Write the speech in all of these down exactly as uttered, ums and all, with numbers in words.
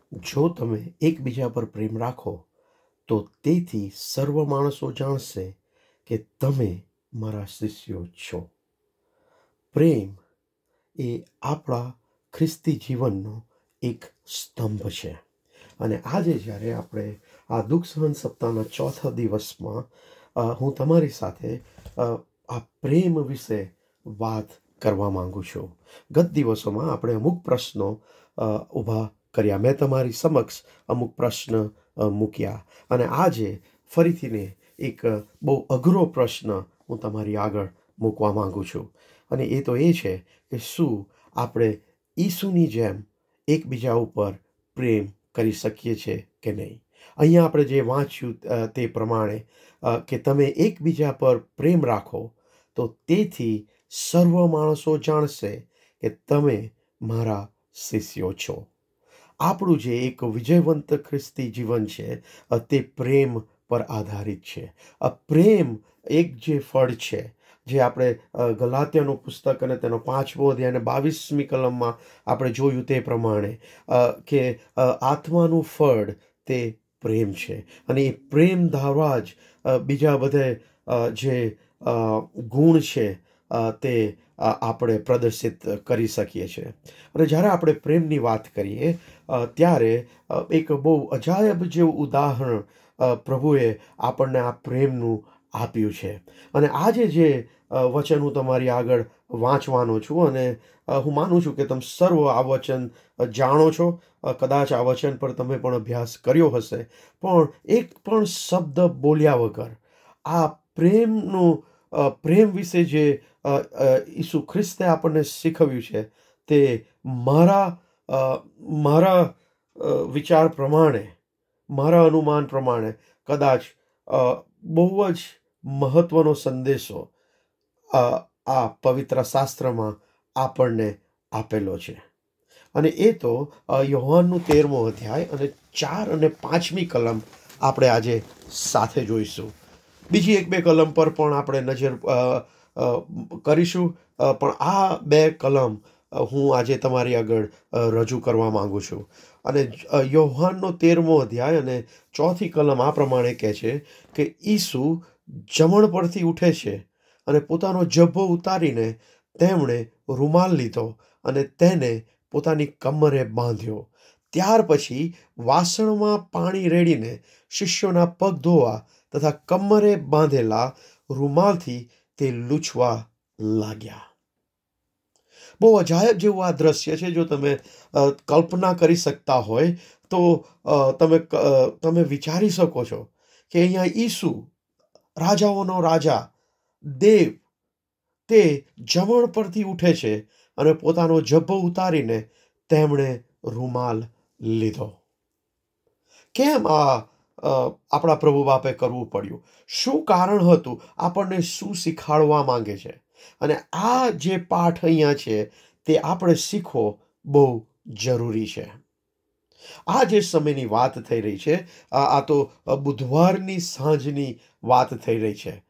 જો તમે એકબીજા પર પ્રેમ રાખો તો તેથી સર્વ માણસો જાણશે કે તમે મારા શિષ્યો છો. પ્રેમ એ આપણા ખ્રિસ્તી જીવનનો એક સ્તંભ છે. અને આજે જ્યારે આપણે આ દુઃખ સહન સપ્તાહના ચોથા દિવસમાં હું તમારી સાથે આ પ્રેમ વિશે વાત કરવા માંગુ છું. ગત દિવસોમાં આપણે અમુક પ્રશ્નો ઊભા કર્યા. મેં તમારી સમક્ષ અમુક પ્રશ્ન મૂક્યા અને આજે ફરીથીને એક બહુ અઘરો પ્રશ્ન હું તમારી આગળ મૂકવા માંગુ છું. અને એ તો એ છે કે શું આપણે ઈસુની જેમ એકબીજા ઉપર પ્રેમ કરી શકીએ છીએ કે નહીં. અહીંયા આપણે જે વાંચ્યું તે પ્રમાણે કે તમે એકબીજા પર પ્રેમ રાખો તો તેથી સર્વ માણસો જાણશે કે તમે મારા શિષ્યો છો. આપણું જે એક વિજયવંત ખ્રિસ્તી જીવન છે તે પ્રેમ પર આધારિત છે. આ પ્રેમ એક જે ફળ છે જે આપણે ગલાત્યાનું પુસ્તક અને તેનો પાંચમો અધ્યાય અને બાવીસમી કલમમાં આપણે જોયું તે પ્રમાણે કે આત્માનું ફળ તે પ્રેમ છે. અને એ પ્રેમ દ્વારા જ બીજા બધે જે ગુણ છે તે આપણે પ્રદર્શિત કરી શકીએ છીએ. અને જ્યારે આપણે પ્રેમની વાત કરીએ ત્યારે એક બહુ અજાયબ જેવું ઉદાહરણ પ્રભુએ આપણને આ પ્રેમનું આપ્યું છે. અને આજે જે વચન હું તમારી આગળ વાંચવાનો છું અને હું માનું છું કે તમે સર્વ આ વચન જાણો છો. કદાચ આ વચન પર તમે પણ અભ્યાસ કર્યો હશે, પણ એક પણ શબ્દ બોલ્યા વગર આ પ્રેમનું પ્રેમ વિશે જે ઈસુ ખ્રિસ્તે આપણને શીખવ્યું છે તે મારા મારા વિચાર પ્રમાણે, મારા અનુમાન પ્રમાણે કદાચ બહુ જ મહત્વનો સંદેશો આ પવિત્ર શાસ્ત્રમાં આપણને આપેલો છે. અને એ તો યોહાનનું તેરમો અધ્યાય અને ચાર અને પાંચમી કલમ આપણે આજે સાથે જોઈશું. બીજી એક બે કલમ પર પણ આપણે નજર કરીશું, પણ આ બે કલમ હું આજે તમારી આગળ રજૂ કરવા માંગુ છું. અને યોહાનનો તેરમો અધ્યાય અને ચોથી કલમ આ પ્રમાણે કહે છે કે ઈસુ જમણ પરથી ઉઠે છે અને પોતાનો જબ્બો ઉતારીને તેમણે રૂમાલ લીધો અને તેને પોતાની કમરે બાંધ્યો. ત્યાર પછી વાસણમાં પાણી રેડીને શિષ્યોના પગ ધોવા તથા કમરે બાંધેલા રૂમાલથી તે લૂછવા લાગ્યા. બહુ અજાયબ જેવું આ દ્રશ્ય છે. જો તમે કલ્પના કરી શકતા હોય તો તમે તમે વિચારી શકો છો કે અહીંયા ઈસુ, રાજાઓનો રાજા, દેવ, તે જમણ પરથી ઉઠે છે અને પોતાનો જબ્બો ઉતારીને તેમણે રૂમાલ લીધો. કેમ આ આપણા પ્રભુ બાપે કરવું પડ્યું? શું કારણ હતું? આપણને શું શીખવાડવા માંગે છે? અને આ જે પાઠ અહીંયા છે તે આપણે શીખવો બહુ જરૂરી છે. આ જે સમયની વાત થઈ રહી છે, આ તો બુધવારની સાંજની વાત થઈ રહી છે.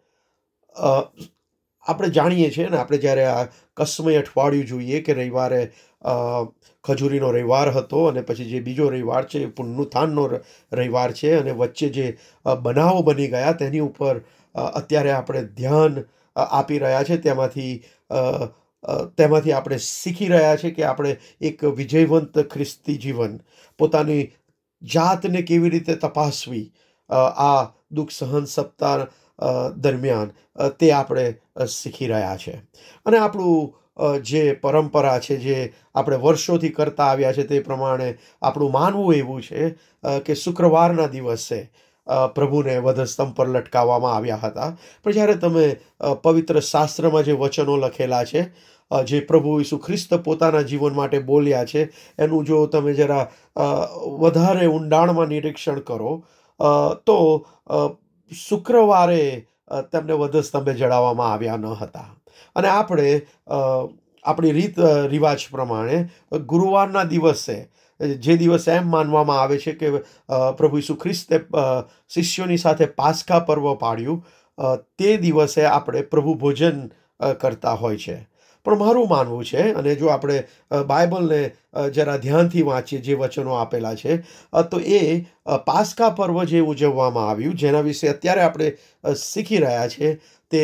આપણે જાણીએ છીએ ને, આપણે જ્યારે આ કસ્મય અઠવાડિયું જોઈએ કે રવિવારે ખજૂરીનો રવિવાર હતો અને પછી જે બીજો રવિવાર છે એ પુનરુત્થાનનો રવિવાર છે અને વચ્ચે જે બનાવો બની ગયા તેની ઉપર અત્યારે આપણે ધ્યાન આપી રહ્યા છે. તેમાંથી તેમાંથી આપણે શીખી રહ્યા છે કે આપણે એક વિજયવંત ખ્રિસ્તી જીવન, પોતાની જાતને કેવી રીતે તપાસવી આ દુઃખ સહન સપ્તાહ દરમિયાન તે આપણે શીખી રહ્યા છે. અને આપણું જે પરંપરા છે, જે આપણે વર્ષોથી કરતા આવ્યા છે, તે પ્રમાણે આપણું માનવું એવું છે કે શુક્રવારના દિવસે પ્રભુને વધસ્તંભ પર લટકાવવામાં આવ્યા હતા. પણ જ્યારે તમે પવિત્ર શાસ્ત્રમાં જે વચનો લખેલા છે, જે પ્રભુ ઈસુ ખ્રિસ્ત પોતાના જીવન માટે બોલ્યા છે, એનું જો તમે જરા વધારે ઊંડાણમાં નિરીક્ષણ કરો તો શુક્રવારે તેમને વધસ્તંભે જડાવવામાં આવ્યા ન હતા. અને આપણે આપણી રીત રિવાજ પ્રમાણે ગુરુવારના દિવસે, જે દિવસે એમ માનવામાં આવે છે કે પ્રભુ ઈસુ ખ્રિસ્તે શિષ્યોની સાથે પાસ્કા પર્વ પાડ્યું, તે દિવસે આપણે પ્રભુ ભોજન કરતા હોય છે. પણ મારું માનવું છે, અને જો આપણે બાઇબલને જરા ધ્યાનથી વાંચીએ, જે વચનો આપેલા છે, તો એ પાસ્કા પર્વ જે ઉજવવામાં આવ્યું, જેના વિશે અત્યારે આપણે શીખી રહ્યા છે, તે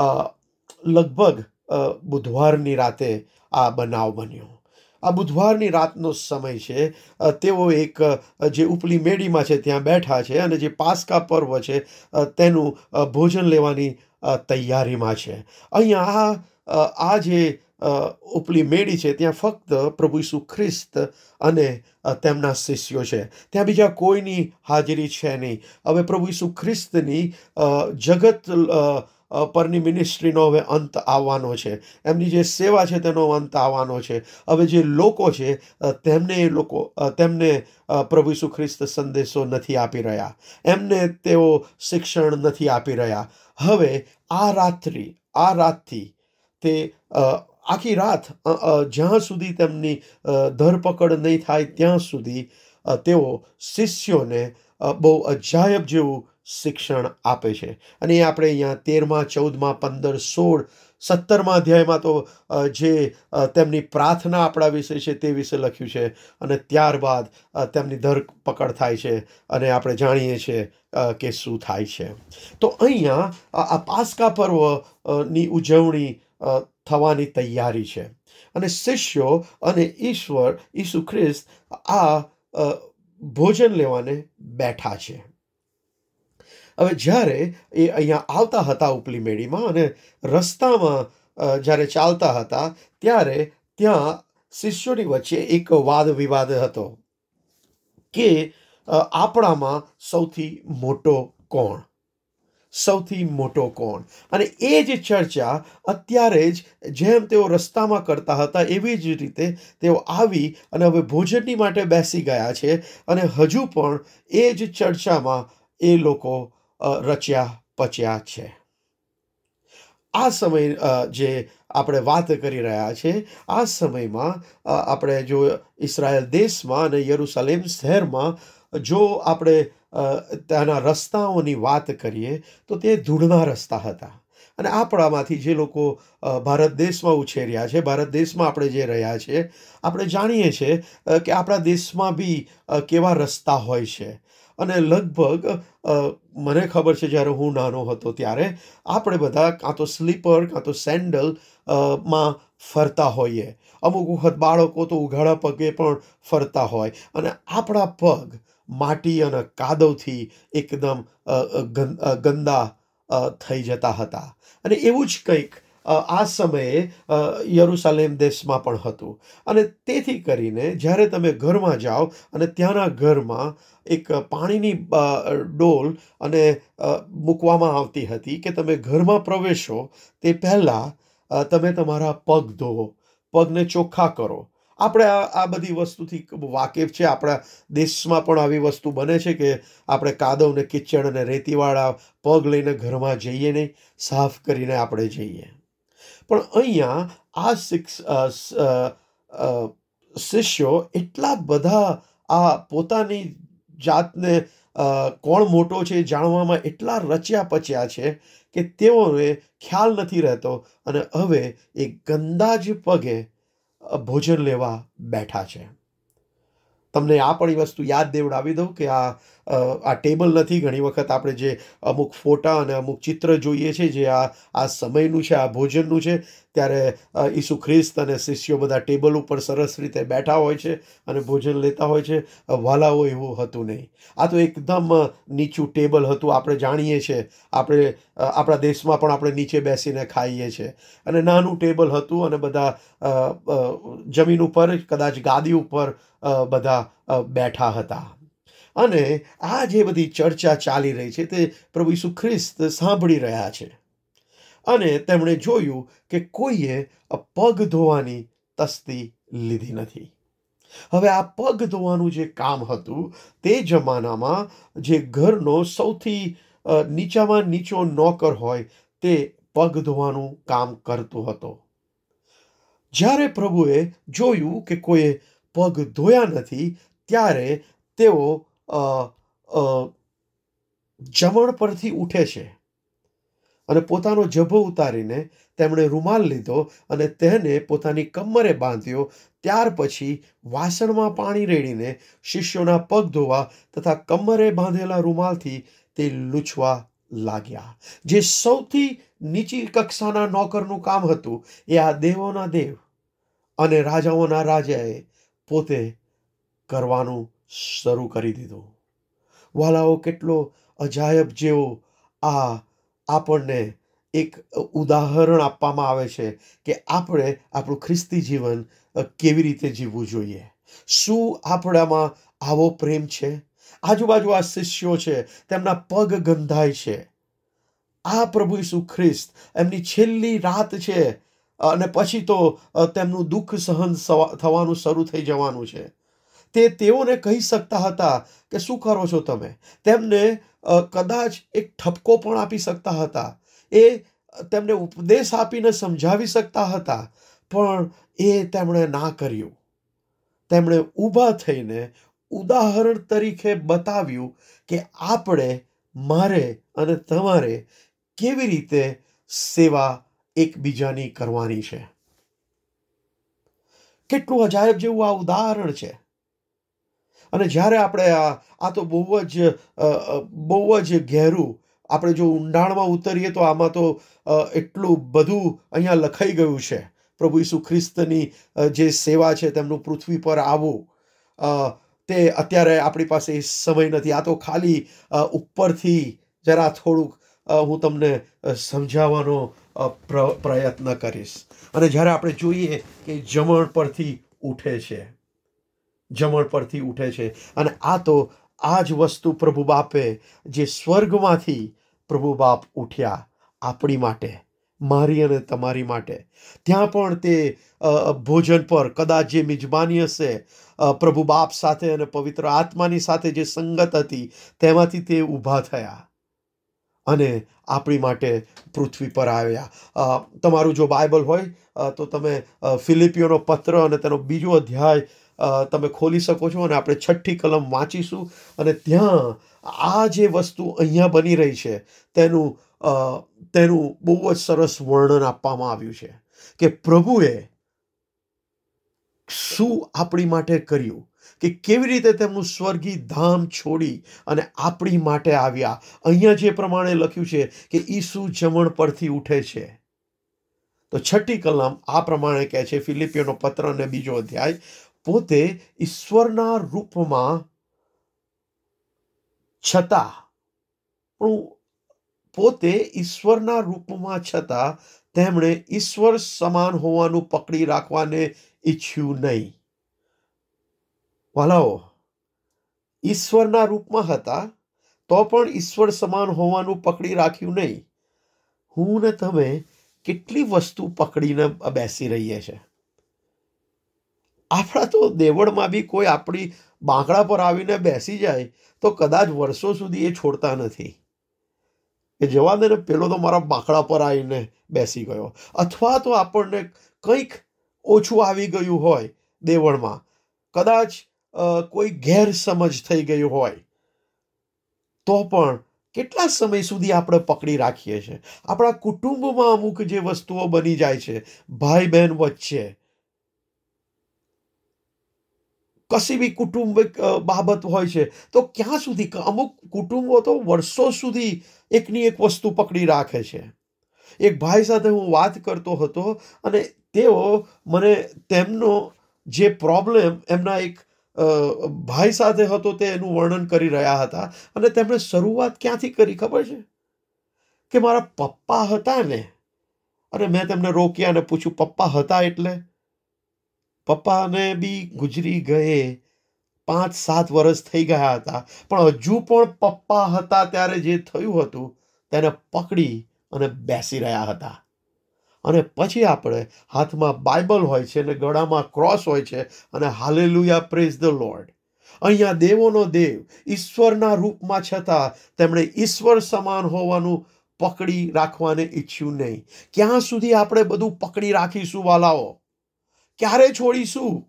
લગભગ બુધવારની રાતે આ બનાવ બન્યો. આ બુધવારની રાતનો સમય છે. તેઓ એક જે ઉપલી મેડીમાં છે ત્યાં બેઠા છે, અને જે પાસ્કા પર્વ છે તેનું ભોજન લેવાની તૈયારીમાં છે. અહીંયા આ આ જે ઉપલી મેડી છે ત્યાં ફક્ત પ્રભુ ઈસુ ખ્રિસ્ત અને તેમના શિષ્યો છે. ત્યાં બીજા કોઈની હાજરી છે નહીં. હવે પ્રભુ ઈસુ ખ્રિસ્તની જગત પરની મિનિસ્ટ્રીનો હવે અંત આવવાનો છે. એમની જે સેવા છે તેનો અંત આવવાનો છે. હવે જે લોકો છે તેમને એ લોકો તેમને પ્રભુ ઈસુ ખ્રિસ્ત સંદેશો નથી આપી રહ્યા, એમને તેઓ શિક્ષણ નથી આપી રહ્યા. હવે આ રાત્રિ આ રાતથી તે આખી રાત, જ્યાં સુધી તેમની ધરપકડ નહીં થાય ત્યાં સુધી તેઓ શિષ્યોને બહુ અજાયબ જેવું શિક્ષણ આપે છે. અને એ આપણે અહીંયા તેરમાં, ચૌદમાં, પંદર, સોળ, સત્તરમાં અધ્યાયમાં તો જે તેમની પ્રાર્થના આપણા વિશે છે તે વિશે લખ્યું છે. અને ત્યારબાદ તેમની ધરપકડ થાય છે અને આપણે જાણીએ છીએ કે શું થાય છે. તો અહીંયા આ પાસ્કા પર્વની ઉજવણી થવાની તૈયારી છે, અને શિષ્યો અને ઈશ્વર ઈસુ ખ્રિસ્ત આ ભોજન લેવાને બેઠા છે. હવે જ્યારે એ અહીંયા આવતા હતા ઉપલી મેડીમાં, અને રસ્તામાં જ્યારે ચાલતા હતા ત્યારે ત્યાં શિષ્યોની વચ્ચે એક વાદ વિવાદ હતો કે આપણામાં સૌથી મોટો કોણ, સૌથી મોટો કોણ. અને એ જ ચર્ચા અત્યારે જ જેમ તેઓ રસ્તામાં કરતા હતા એવી જ રીતે તેઓ આવી અને હવે ભોજનની માટે બેસી ગયા છે, અને હજુ પણ એ જ ચર્ચામાં એ લોકો રચ્યા પચ્યા છે. આ સમય જે આપણે વાત કરી રહ્યા છે, આ સમયમાં આપણે જો ઇઝરાયલ દેશમાં અને યરુશલેમ શહેરમાં જો આપણે ત્યાંના રસ્તાઓની વાત કરીએ તો તે ધૂળના રસ્તા હતા. અને આપણામાંથી જે લોકો ભારત દેશમાં ઉછેર્યા છે, ભારત દેશમાં આપણે જે રહ્યા છે, આપણે જાણીએ છીએ કે આપણા દેશમાં બી કેવા રસ્તા હોય છે. અને લગભગ મને ખબર છે જ્યારે હું નાનો હતો ત્યારે આપણે બધા કાં તો સ્લીપર કાં તો સેન્ડલ માં ફરતા હોઈએ. અમુક વખત બાળકો તો ઉઘાડા પગે પણ ફરતા હોય, અને આપણા પગ માટી અને કાદવથી એકદમ ગંદા થઈ જતા હતા. અને એવું જ કંઈક આ સમયે યરુશલેમ દેશમાં પણ હતું. અને તેથી કરીને જ્યારે તમે ઘરમાં જાઓ અને ત્યાંના ઘરમાં એક પાણીની ડોલ અને મૂકવામાં આવતી હતી કે તમે ઘરમાં પ્રવેશો તે પહેલાં તમે તમારા પગ ધોવો, પગને ચોખ્ખા કરો. આપણે આ આ બધી વસ્તુથી વાકેફ છે. આપણા દેશમાં પણ આવી વસ્તુ બને છે કે આપણે કાદવ ને કિચડ અને રેતીવાળા પગ લઈને ઘરમાં જઈએ નહીં, સાફ કરીને આપણે જઈએ. પણ અહીંયા આ શિક્ષ શિષ્યો એટલા બધા આ પોતાની જાતને કોણ મોટો છે જાણવામાં એટલા રચ્યા પચ્યા છે કે તેઓને ખ્યાલ નથી રહેતો, અને હવે એ ગંદા જ પગે ભોજન લેવા બેઠા છે. તમને આ પણ એ વસ્તુ યાદ દેવડાવી દઉં કે આ આ ટેબલ નથી. ઘણી વખત આપણે જે અમુક ફોટા અને અમુક ચિત્ર જોઈએ છે જે આ આ સમયનું છે, આ ભોજનનું છે, ત્યારે ઈસુ ખ્રિસ્ત અને શિષ્યો બધા ટેબલ ઉપર સરસ રીતે બેઠા હોય છે અને ભોજન લેતા હોય છે. વાલાઓ એવું હતું નહીં. આ તો એકદમ નીચું ટેબલ હતું. આપણે જાણીએ છીએ, આપણે આપણા દેશમાં પણ આપણે નીચે બેસીને ખાઈએ છીએ, અને નાનું ટેબલ હતું, અને બધા જમીન ઉપર કદાચ ગાદી ઉપર બધા બેઠા હતા. અને આ જે બધી ચર્ચા ચાલી રહી છે તે પ્રભુ ઈસુ ખ્રિસ્ત સાંભળી રહ્યા છે. અને તેમણે જોયું કે કોઈએ પગ ધોવાની તસ્તી લીધી નથી. હવે આ પગ ધોવાનું જે કામ હતું તે જમાનામાં જે ઘરનો સૌથી નીચામાં નીચો નોકર હોય તે પગ ધોવાનું કામ કરતો હતો. જ્યારે પ્રભુએ જોયું કે કોઈએ પગ ધોયા નથી ત્યારે તેઓ જમણ પરથી ઉઠે છે અને પોતાનો જભો ઉતારીને તેમણે રૂમાલ લીધો અને તેને પોતાની કમરે બાંધ્યો. ત્યાર પછી વાસણમાં પાણી રેડીને શિષ્યોના પગ ધોવા તથા કમરે બાંધેલા રૂમાલથી તે લૂછવા લાગ્યા. જે સૌથી નીચી કક્ષાના નોકરનું કામ હતું, એ આ દેવોના દેવ અને રાજાઓના રાજાએ પોતે કરવાનું શરૂ કરી દીધું. વાલાઓ, કેટલો અજાયબ જેવો આ આપણને એક ઉદાહરણ આપવામાં આવે છે કે આપણે આપણું ખ્રિસ્તી જીવન કેવી રીતે જીવવું જોઈએ. શું આપણામાં આવો પ્રેમ છે? આજુબાજુ આ શિષ્યો છે, તેમના પગ ગંધાય છે. આ પ્રભુ ઈસુ ખ્રિસ્ત એમની છેલ્લી રાત છે અને પછી તો તેમનું દુઃખ સહન થવાનું શરૂ થઈ જવાનું છે. તે તેઓને કહી શકતા હતા કે શું કરો છો તમે? તેમને કદાચ એક ઠપકો પણ આપી શકતા હતા. એ તેમને ઉપદેશ આપીને સમજાવી શકતા હતા, પણ એ તેમણે ના કર્યું. તેમણે ઊભા થઈને ઉદાહરણ તરીકે બતાવ્યું કે આપણે, મારે અને તમારે કેવી રીતે સેવા એકબીજાની કરવાની છે. કેટલું અજાયબ જેવું આ ઉદાહરણ છે. અને જ્યારે આપણે આ આ તો બહુ જ બહુ જ ઘેરું, આપણે જો ઊંડાણમાં ઉતરીએ તો આમાં તો એટલું બધું અહીંયા લખાઈ ગયું છે. પ્રભુ ઈસુ ખ્રિસ્તની જે સેવા છે, તેમનું પૃથ્વી પર આવવું, તે અત્યારે આપણી પાસે સમય નથી. આ તો ખાલી ઉપરથી જરા થોડુંક હું તમને સમજાવવાનો પ્રયત્ન કરીશ. અને જ્યારે આપણે જોઈએ કે જમણ પરથી ઉઠે છે, જમણ પરથી ઉઠે છે અને આ તો આ જ વસ્તુ પ્રભુ બાપે, જે સ્વર્ગમાંથી પ્રભુ બાપ ઉઠ્યા આપણી માટે, મારી અને તમારી માટે, ત્યાં પણ તે ભોજન પર કદાચ જે મિજબાની હશે, પ્રભુ બાપ સાથે અને પવિત્ર આત્માની સાથે જે સંગત હતી, તેમાંથી તે ઊભા થયા અને આપણી માટે પૃથ્વી પર આવ્યા. તમારું જો બાઇબલ હોય તો તમે ફિલિપિયોનો પત્ર અને તેનો બીજો અધ્યાય તમે ખોલી શકો છો અને આપણે છઠ્ઠી કલમ વાંચીશું. અને ત્યાં આ જે વસ્તુ અહીંયા બની રહી છે, તેનું તેનું બહુ જ સરસ વર્ણન આપવામાં આવ્યું છે કે પ્રભુએ શું આપણી માટે કર્યું, કે કેવી રીતે તેમનું સ્વર્ગી ધામ છોડી અને આપણી માટે આવ્યા. અહીંયા જે પ્રમાણે લખ્યું છે કે ઈસુ જમણ પરથી ઉઠે છે, તો છઠ્ઠી કલમ આ પ્રમાણે કહે છે, ફિલિપિયોનો પત્ર અને બીજો અધ્યાય, પોતે ઈશ્વરના રૂપમાં છતાં પોતે ઈશ્વરના રૂપમાં છતાં તેમણે ઈશ્વર સમાન હોવાનું પકડી રાખવાને ઈચ્છ્યું નહીં. વાલાઓ, ઈશ્વરના રૂપમાં હતા તો પણ ઈશ્વર સમાન હોવાનું પકડી રાખ્યું નહીં. હું ને તમે કેટલી વસ્તુ પકડીને બેસી રહીએ છે. આપણા તો દેવળમાં બી કોઈ આપણી બાંકડા પર આવીને બેસી જાય તો કદાચ વર્ષો સુધી એ છોડતા નથી કે જવા દે ને, પેલો તો મારા બાંકડા પર આવીને બેસી ગયો. અથવા તો આપણને કંઈક ઓછું આવી ગયું હોય દેવળમાં, કદાચ કોઈ ગેરસમજ થઈ ગયું હોય, તો પણ કેટલા સમય સુધી આપણે પકડી રાખીએ છીએ. આપણા કુટુંબમાં અમુક જે વસ્તુઓ બની જાય છે, ભાઈ બહેન વચ્ચે કશી બી કુટુંબિક બાબત હોય છે, તો ક્યાં સુધી, અમુક કુટુંબો તો વર્ષો સુધી એકની એક વસ્તુ પકડી રાખે છે. એક ભાઈ સાથે હું વાત કરતો હતો અને તેઓ મને તેમનો જે પ્રોબ્લેમ એમના એક ભાઈ સાથે હતો તે એનું વર્ણન કરી રહ્યા હતા. અને તેમણે શરૂઆત ક્યાંથી કરી ખબર છે? કે મારા પપ્પા હતા ને. અને મેં તેમને રોક્યા અને પૂછ્યું, પપ્પા હતા એટલે? પપ્પાને બી ગુજરી ગયે પાંચ સાત વર્ષ થઈ ગયા હતા, પણ હજુ પણ પપ્પા હતા ત્યારે જે થયું હતું તેને પકડી અને બેસી રહ્યા હતા. અને પછી આપણે હાથમાં બાઇબલ હોય છે અને ગળામાં ક્રોસ હોય છે અને હાલેલુયા, પ્રેઝ ધ લોર્ડ. અહીંયા દેવોનો દેવ ઈશ્વરના રૂપમાં છતાં તેમણે ઈશ્વર સમાન હોવાનું પકડી રાખવાને ઈચ્છ્યું નહીં. ક્યાં સુધી આપણે બધું પકડી રાખીશું વાલાઓ? ક્યારે છોડીશું?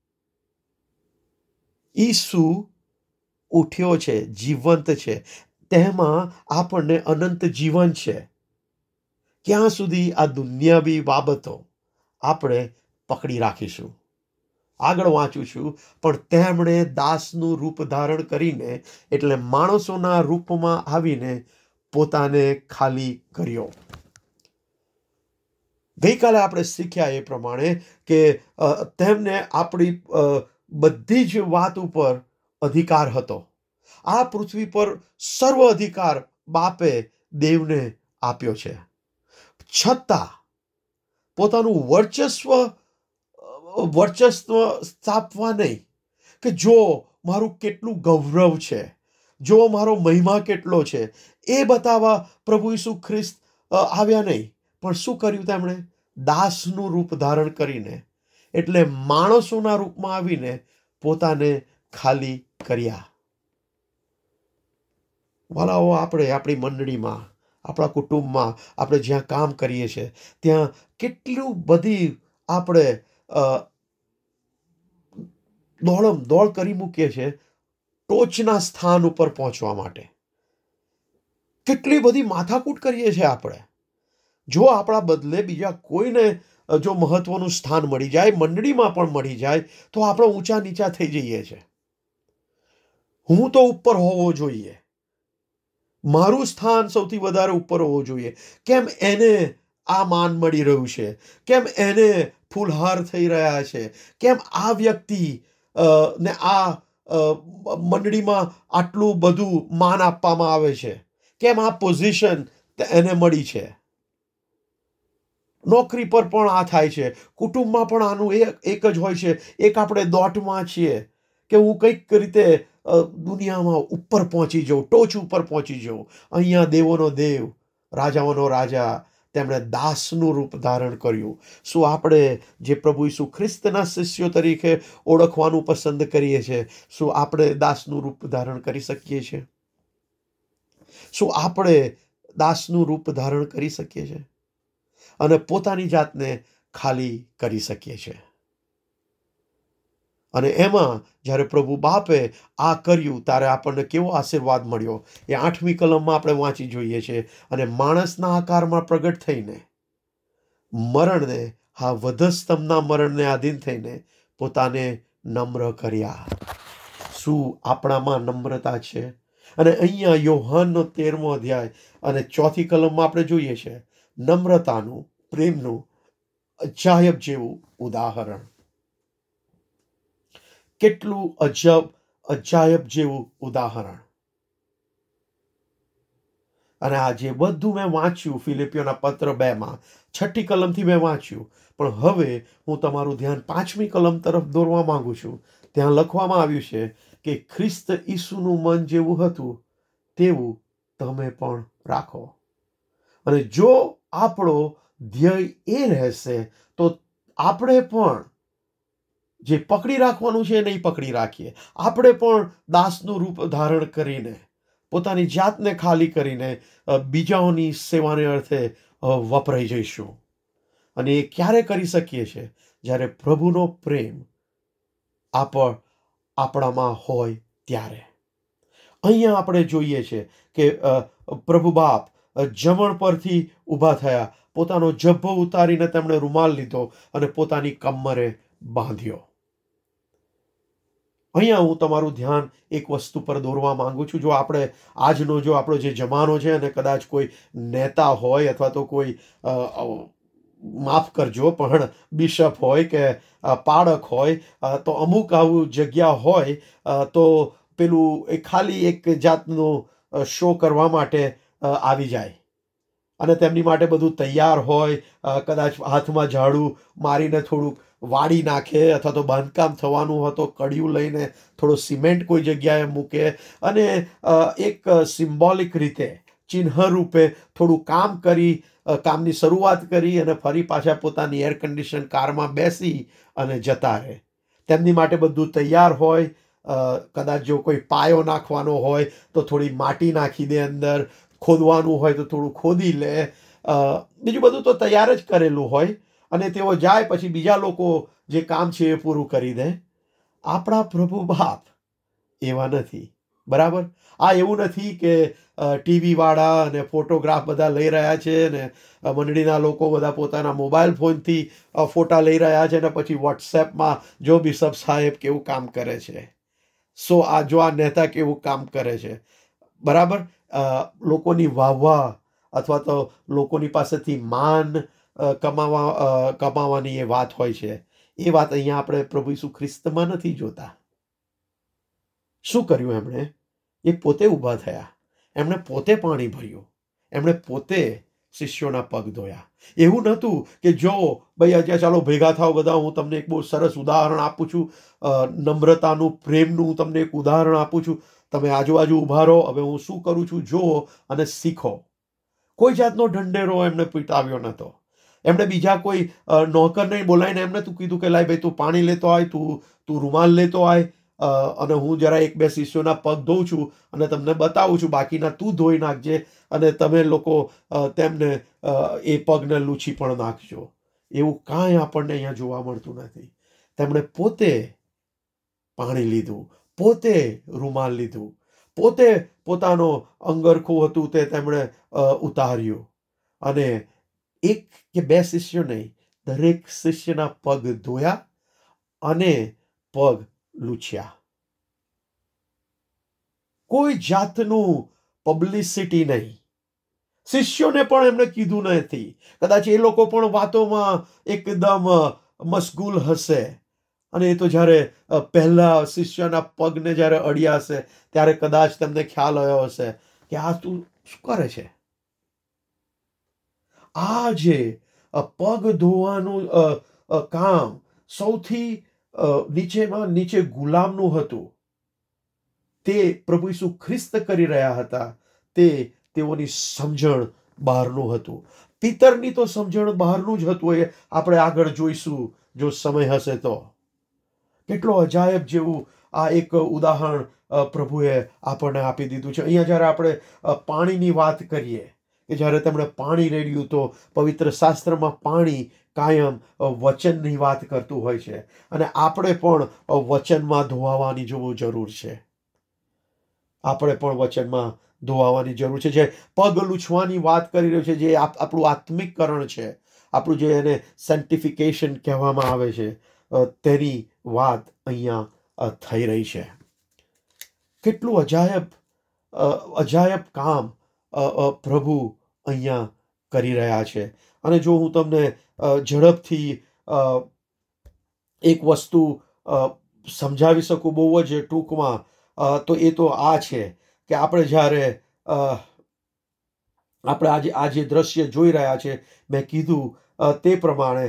ઈસુ ઉઠ્યો છે, જીવંત છે, તેમાં આપણને અનંત જીવન છે. ક્યાં સુધી આ દુનિયાવી બાબતો આપણે પકડી રાખીશું? આગળ વાંચું છું, પણ તેમણે દાસનું રૂપ ધારણ કરીને, એટલે માણસોના રૂપમાં આવીને પોતાને ખાલી કર્યો. ગઈકાલે આપણે શીખ્યા એ પ્રમાણે કે તેમને આપણી બધી જ વાત ઉપર અધિકાર હતો. આ પૃથ્વી પર સર્વ અધિકાર બાપે દેવને આપ્યો છે. છતાં પોતાનું વર્ચસ્વ વર્ચસ્વ સ્થાપવા નહીં, કે જો મારું કેટલું ગૌરવ છે, જો મારો મહિમા કેટલો છે, એ બતાવવા પ્રભુ ઈસુ ખ્રિસ્ત આવ્યા નહીં. પણ શું કર્યું તેમણે? દાસનું રૂપ ધારણ કરીને, એટલે માણસોના રૂપમાં આવીને પોતાને ખાલી કર્યા. વાલાઓ, આપણે આપણી મંડળીમાં, આપણા કુટુંબમાં, આપણે જ્યાં કામ કરીએ છીએ ત્યાં કેટલું બધી આપણે દોડમ દોડ કરી મૂકીએ છીએ ટોચના સ્થાન ઉપર પહોંચવા માટે. કેટલી બધી માથાકૂટ કરીએ છીએ આપણે. જો આપણા બદલે બીજા કોઈને જો મહત્વનું સ્થાન મળી જાય, મંડળીમાં પણ મળી જાય, તો આપણે ઊંચા નીચા થઈ જઈએ છીએ. હું તો ઉપર હોવો જોઈએ, મારું સ્થાન સૌથી વધારે ઉપર હોવું જોઈએ. કેમ એને આ માન મળી રહ્યું છે? કેમ એને ફૂલહાર થઈ રહ્યા છે? કેમ આ વ્યક્તિ ને આ મંડળીમાં આટલું બધું માન આપવામાં આવે છે? કેમ આ પોઝિશન એને મળી છે? નોકરી પર પણ આ થાય છે, કુટુંબમાં પણ આનું એક જ હોય છે. એક આપણે દોટમાં છીએ કે હું કંઈક રીતે દુનિયામાં ઉપર પહોંચી જાઉં, ટોચ ઉપર પહોંચી જાઉં. અહીંયા દેવોનો દેવ, રાજાઓનો રાજા, તેમણે દાસનું રૂપ ધારણ કર્યું. શું આપણે જે પ્રભુ ઈસુ ખ્રિસ્તના શિષ્યો તરીકે ઓળખવાનું પસંદ કરીએ છીએ, શું આપણે દાસનું રૂપ ધારણ કરી શકીએ છીએ? શું આપણે દાસનું રૂપ ધારણ કરી શકીએ છીએ અને પોતાની જાતને ખાલી કરી શકીએ છીએ? અને એમાં જ્યારે પ્રભુ બાપે આ કર્યું ત્યારે આપણને કેવો આશીર્વાદ મળ્યો એ આઠમી કલમમાં આપણે વાંચી જોઈએ છીએ. અને માણસના આકારમાં પ્રગટ થઈને મરણને, હા વધસ્તંભના મરણને આધીન થઈને પોતાને નમ્ર કર્યા. શું આપણામાં નમ્રતા છે? અને અહીંયા યોહાનનો તેરમો અધ્યાય અને ચોથી કલમમાં આપણે જોઈએ છે નમ્રતાનું, પ્રેમનું અજાયબ જેવું ઉદાહરણ. કેટલું અજબ અજાયબ જેવું ઉદાહરણ. અને આ જે બધું મેં વાંચ્યું ફિલિપિયોના પત્ર બે માં છઠ્ઠી કલમથી મેં વાંચ્યું, પણ હવે હું તમારું ધ્યાન પાંચમી કલમ તરફ દોરવા માંગુ છું. ત્યાં લખવામાં આવ્યું છે કે ખ્રિસ્ત ઈસુનું મન જેવું હતું તેવું તમે પણ રાખો. અને જો આપણો ધ્યેય એ રહેશે તો આપણે પણ જે પકડી રાખવાનું છે એ નહીં પકડી રાખીએ. આપણે પણ દાસનું રૂપ ધારણ કરીને, પોતાની જાતને ખાલી કરીને બીજાઓની સેવાને અર્થે વપરાઈ જઈશું. અને એ ક્યારે કરી શકીએ છીએ? જ્યારે પ્રભુનો પ્રેમ આપ આપણામાં હોય ત્યારે. અહીંયા આપણે જોઈએ છે કે પ્રભુ બાપ જમણ પરથી ઊભા થયા, પોતાનો જબ્બો ઉતારીને તેમણે રૂમાલ લીધો અને પોતાની કમરે બાંધ્યો. અહીંયા હું તમારું ધ્યાન એક વસ્તુ પર દોરવા માંગુ છું. જો આપણે આજનો જો આપણો જે જમાનો છે અને કદાચ કોઈ નેતા હોય અથવા તો કોઈ માફ કરજો પણ બિશપ હોય કે પાળક હોય તો અમુક આવું જગ્યા હોય તો પેલું એ ખાલી એક જાતનો શો કરવા માટે આવી જાય અને તેમની માટે બધું તૈયાર હોય. કદાચ હાથમાં ઝાડુ મારીને થોડુંક વાળી નાખે અથવા તો બાંધકામ થવાનું હોય તો કડિયું લઈને થોડો સિમેન્ટ કોઈ જગ્યાએ મૂકે અને એક સિમ્બોલિક રીતે, ચિહ્ન રૂપે થોડું કામ કરી, કામની શરૂઆત કરી અને ફરી પાછા પોતાની એર કન્ડિશન કારમાં બેસી અને જતા રહે. તેમની માટે બધું તૈયાર હોય. કદાચ જો કોઈ પાયો નાખવાનો હોય તો થોડી માટી નાખી દે, અંદર ખોદવાનું હોય તો થોડું ખોદી લે. બીજું બધું તો તૈયાર જ કરેલું હોય અને તેઓ જાય પછી બીજા લોકો જે કામ છે એ પૂરું કરી દે. આપણા પ્રભુ બાપ એવા નથી. બરાબર? આ એવું નથી કે ટીવી વાળા અને ફોટોગ્રાફ બધા લઈ રહ્યા છે ને મંડળીના લોકો બધા પોતાના મોબાઈલ ફોનથી ફોટા લઈ રહ્યા છે ને પછી વોટ્સએપમાં જો બિશપ સાહેબ કેવું કામ કરે છે, સો આ જો આ નેતા કેવું કામ કરે છે, બરાબર? લોકોની વાહવાહ અથવા તો લોકોની પાસેથી માન કમાવા કમાવાની એ વાત હોય છે. એ વાત અહીંયા આપણે પ્રભુ ઈસુ ખ્રિસ્તમાં નથી જોતા. શું કર્યું એમણે? એ પોતે ઊભા થયા, એમણે પોતે પાણી ભર્યું, એમણે પોતે શિષ્યોના પગ ધોયા. એવું નહોતું કે જો ભાઈ આજે ચાલો ભેગા થાવ બધા, હું તમને એક બહુ સરસ ઉદાહરણ આપું છું, નમ્રતાનું, પ્રેમનું હું તમને એક ઉદાહરણ આપું છું, તમે આજુબાજુ ઊભા રહો, હવે હું શું કરું છું જુઓ અને શીખો. કોઈ જાતનો ઢંઢેરો એમને પીટાવ્યો નહોતો. એમણે બીજા કોઈ નોકરને બોલાવીને એમને તું કીધું કે લાય ભાઈ તું પાણી લેતો આય, તું તું રૂમાલ લેતો આય, અને હું જરા એક બે શિષ્યોના પગ ધોઉં છું અને તમને બતાવું છું, બાકીના તું ધોઈ નાખજે અને તમે લોકો તેમને એ પગને લૂછી પણ નાખજો. એવું કાંઈ આપણને અહીંયા જોવા મળતું નથી. તેમણે પોતે પાણી લીધું, પોતે રૂમાલ લીધું, પોતે પોતાનો અંગરખું હતું તે તેમણે ઉતાર્યું, અને એક કે બે શિષ્યો નહીં, દરેક શિષ્યના પગ ધોયા અને પગ લૂછ્યા. કોઈ જાતનું પબ્લિસિટી નહીં. શિષ્યોને પણ એમણે કીધું નથી. કદાચ એ લોકો પણ વાતોમાં એકદમ મશગુલ હશે, અને એ તો જ્યારે પહેલા શિષ્યના પગને જ્યારે અડ્યા હશે ત્યારે કદાચ તેમને ખ્યાલ આવ્યો હશે કે આ તું શું કરે છે. આ જે પગ ધોવાનું કામ સૌથી નીચેમાં નીચે ગુલામનું હતું, તે પ્રભુ ઈસુ ખ્રિસ્ત કરી રહ્યા હતા. તે તેઓની સમજણ બહારનું હતું. પિતરની તો સમજણ બહારનું જ હતું. એ આપણે આગળ જોઈશું જો સમય હશે તો. કેટલો અજાયબ જેવું આ એક ઉદાહરણ પ્રભુએ આપણને આપી દીધું છે. અહીંયા જ્યારે આપણે પાણીની વાત કરીએ કે જ્યારે તેમણે પાણી રેડ્યું, તો પવિત્ર શાસ્ત્રમાં પાણી કાયમ વચનની વાત કરતું હોય છે, અને આપણે પણ વચનમાં ધોવાવાની જોવું જરૂર છે. આપણે પણ વચનમાં ધોવાવાની જરૂર છે. જે પગ લૂછવાની વાત કરી રહ્યો છે, જે આપણું આત્મિકકરણ છે, આપણું જે એને સેન્ટિફિકેશન કહેવામાં આવે છે, તેની વાત અહીંયા થઈ રહી છે. કેટલું અજાયબ અજાયબ કામ પ્રભુ અહીંયા કરી રહ્યા છે. અને જો હું તમને ઝડપથી એક વસ્તુ સમજાવી શકું બહુ જ ટૂંકમાં, તો એ તો આ છે કે આપણે જ્યારે આપણે આજે આ જે દ્રશ્ય જોઈ રહ્યા છે, મેં કીધું તે પ્રમાણે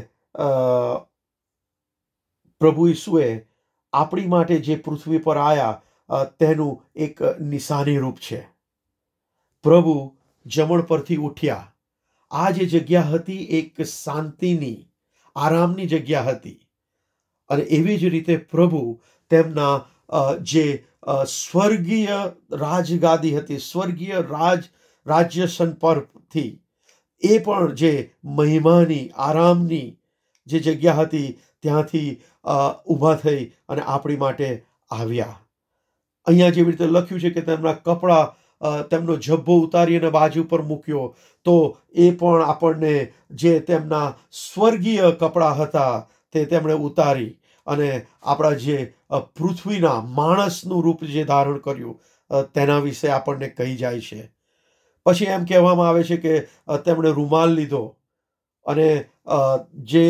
પ્રભુ ઈસુએ આપણી માટે જે પૃથ્વી પર આવ્યા તેનું એક નિશાની રૂપ છે. પ્રભુ જમણ પરથી ઉઠ્યા. આ જે જગ્યા હતી એક શાંતિની, આરામની જગ્યા હતી, અને એવી જ રીતે પ્રભુ તેમના જે સ્વર્ગીય રાજગાદી હતી, સ્વર્ગીય રાજ રાજ્યસન પરથી, એ પણ જે મહિમાની, આરામની જે જગ્યા હતી ત્યાંથી ઊભા થઈ અને આપણી માટે આવ્યા. અહીંયા જેવી રીતે લખ્યું છે કે તેમના કપડાં, તેમનો ઝભ્ભો ઉતારી અને બાજુ પર મૂક્યો, તો એ પણ આપણને જે તેમના સ્વર્ગીય કપડાં હતા તે તેમણે ઉતારી અને આપણા જે પૃથ્વીના માણસનું રૂપ જે ધારણ કર્યું તેના વિશે આપણને કહી જાય છે. પછી એમ કહેવામાં આવે છે કે તેમણે રૂમાલ લીધો, અને જે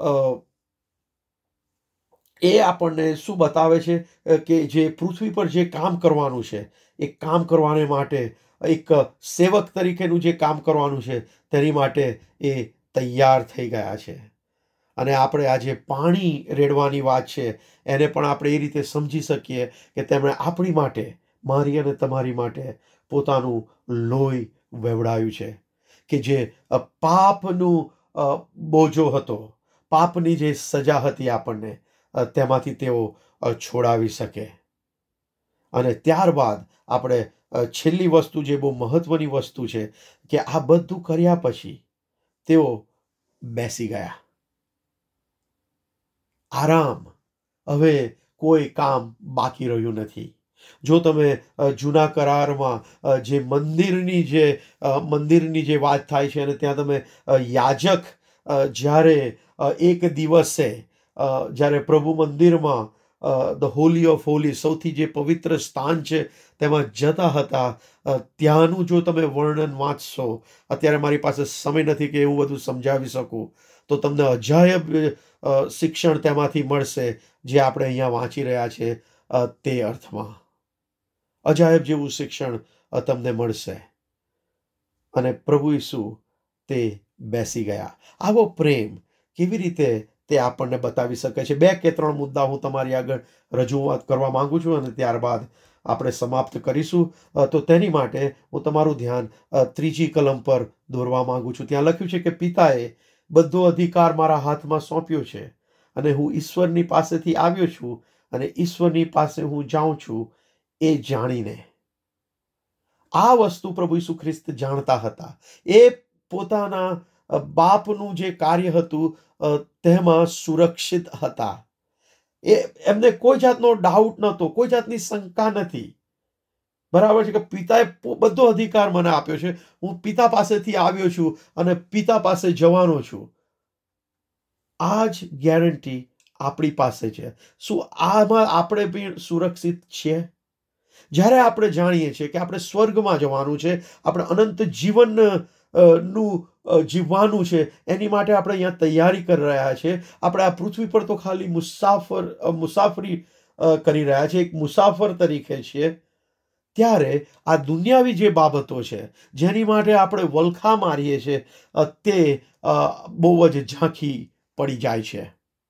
એ આપણને શું બતાવે છે કે જે પૃથ્વી પર જે કામ કરવાનું છે, એ કામ કરવાને માટે, એક સેવક તરીકેનું જે કામ કરવાનું છે તેની માટે એ તૈયાર થઈ ગયા છે. અને આપણે આજે પાણી રેડવાની વાત છે એને પણ આપણે એ રીતે સમજી શકીએ કે તેમણે આપણી માટે, મારી અને તમારી માટે પોતાનું લોહી વહેવડાયું છે, કે જે પાપનું બોજો હતો, પાપની જે સજા હતી આપણને, તેમાંથી તેઓ છોડાવી શકે. અને ત્યારબાદ આપણે છેલ્લી વસ્તુ જે બહુ મહત્વની વસ્તુ છે કે આ બધું કર્યા પછી તેઓ બેસી ગયા. આરામ. હવે કોઈ કામ બાકી રહ્યું નથી. જો તમે અ, જૂના કરારમાં અ, જે મંદિરની જે અ, મંદિરની જે વાત થાય છે, અને ત્યાં તમે અ, યાજક અ, જ્યારે અ, એક દિવસે અ, જ્યારે પ્રભુ મંદિરમાં ધ હોલી ઓફ હોલી, સૌથી જે પવિત્ર સ્થાન છે, તેમાં જતા હતા, અ, ત્યાંનું જો તમે વર્ણન વાંચશો, અત્યારે મારી પાસે સમય નથી કે એવું બધું સમજાવી શકું, તો તમને અજાયબ અ, શિક્ષણ તેમાંથી મળશે, જે આપણે અહીંયા વાંચી રહ્યા છે અ, તે અર્થમાં અજાયબ જેવું શિક્ષણ અ, તમને મળશે. અને પ્રભુ ઈસુ તે બેસી ગયા. આવો પ્રેમ કેવી રીતે તે આપણને બતાવી શકે છે? બે કે ત્રણ મુદ્દા હું તમારી આગળ રજૂઆત કરવા માંગુ છું, અને ત્યારબાદ આપણે સમાપ્ત કરીશું. અ, તો તેની માટે હું તમારું ધ્યાન અ, ત્રીજી કલમ પર દોરવા માંગુ છું. ત્યાં લખ્યું છે કે પિતાએ બધો અધિકાર મારા હાથમાં સોંપ્યો છે, અને હું ઈશ્વરની પાસેથી આવ્યો છું, અને ઈશ્વરની પાસે હું જાઉં છું, એ જાણીને. આ વસ્તુ પ્રભુ ઈસુ ખ્રિસ્ત જાણતા હતા. એ પોતાના અ, બાપનું જે કાર્ય હતું અ, તેમાં સુરક્ષિત હતા. એ એમને કોઈ જાતનો ડાઉટ નહોતો, કોઈ જાતની શંકા નથી. બરાબર છે કે પિતાએ પો- બધો અધિકાર મને આપ્યો છે, હું પિતા પાસેથી આવ્યો છું અને પિતા પાસે જવાનો છું. આ જ ગેરંટી આપણી પાસે છે. શું આમાં આપણે બી સુરક્ષિત છીએ? જ્યારે આપણે જાણીએ છીએ કે આપણે સ્વર્ગમાં જવાનું છે, આપણે અનંત જીવન અ, નું અ, જીવવાનું છે, એની માટે આપણે અહીંયા તૈયારી કરી રહ્યા છે. આપણે આ પૃથ્વી પર તો ખાલી મુસાફર અ, મુસાફરી અ, કરી રહ્યા છે, એક મુસાફર તરીકે છીએ. ત્યારે આ દુનિયાવી જે બાબતો છે, જેની માટે આપણે વલખા મારીએ છીએ, અ, તે અ, બહુ જ ઝાંખી પડી જાય છે.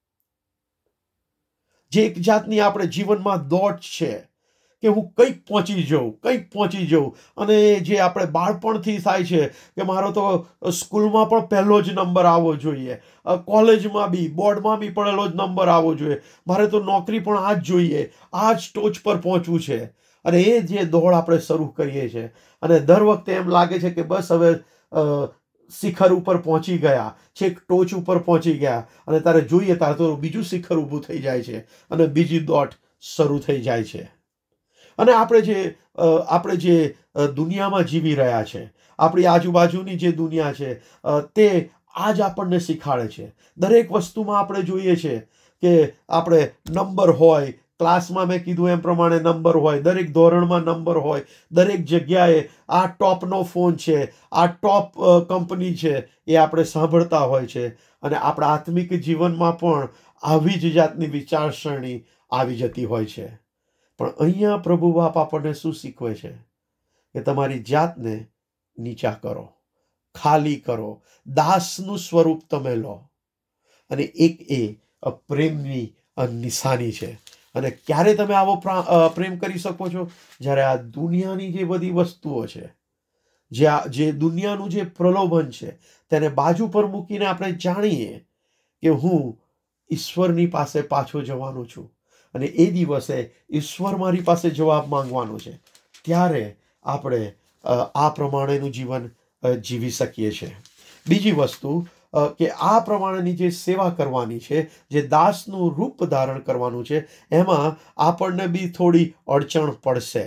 જે એક જાતની આપણે જીવનમાં દોડ છે કે હું કંઈક પહોંચી જાઉં, કંઈક પહોંચી જાઉં. અને જે આપણે બાળપણથી થાય છે કે મારો તો સ્કૂલમાં પણ પહેલો જ નંબર આવવો જોઈએ, અ, કોલેજમાં બી બોર્ડમાં બી પહેલો જ નંબર આવવો જોઈએ, મારે તો નોકરી પણ આ જ જોઈએ, આ જ ટોચ પર પહોંચવું છે. અને એ જે દોડ આપણે શરૂ કરીએ છીએ, અને દર વખતે એમ લાગે છે કે બસ હવે અ, શિખર ઉપર પહોંચી ગયા, છેક ટોચ ઉપર પહોંચી ગયા, અને તારે જોઈએ તારે તો બીજું શિખર ઊભું થઈ જાય છે, અને બીજી દોડ શરૂ થઈ જાય છે. અને આપણે જે અ, આપણે જે અ, દુનિયામાં જીવી રહ્યા છે, આપણી આજુબાજુની જે દુનિયા છે, અ, તે આજ આપણને શીખાડે છે. દરેક વસ્તુમાં આપણે જોઈએ છે કે આપણે નંબર હોય, ક્લાસમાં મેં કીધું એમ પ્રમાણે નંબર હોય, દરેક ધોરણમાં નંબર હોય, દરેક જગ્યાએ આ ટોપનો ફોન છે, આ ટોપ અ, કંપની છે, એ આપણે સાંભળતા હોય છે. અને આપણા આત્મિક જીવનમાં પણ આવી જ જાતની વિચારસરણી આવી જતી હોય છે. પણ અહીંયા પ્રભુ બાપ આપણને શું શીખવે છે? કે તમારી જાતને નીચા કરો, ખાલી કરો, દાસનું સ્વરૂપ તમે લો. અને એક એ અ, પ્રેમની અ, નિશાની છે. અને ક્યારે તમે આવો પ્રા- અ, પ્રેમ કરી શકો છો? જ્યારે આ દુનિયાની જે બધી વસ્તુઓ છે, જે આ જે દુનિયાનું જે પ્રલોભન છે, તેને બાજુ પર મૂકીને આપણે જાણીએ કે હું ઈશ્વરની પાસે પાછો જવાનો છું, અને એ દિવસે ઈશ્વર મારી પાસે જવાબ માંગવાનો છે. ત્યારે આપણે અ, આ પ્રમાણેનું જીવન અ, જીવી શકીએ છીએ. બીજી વસ્તુ અ, કે આ પ્રમાણેની જે સેવા કરવાની છે, જે દાસનું રૂપ ધારણ કરવાનું છે, એમાં આપણને બી થોડી અડચણ પડશે.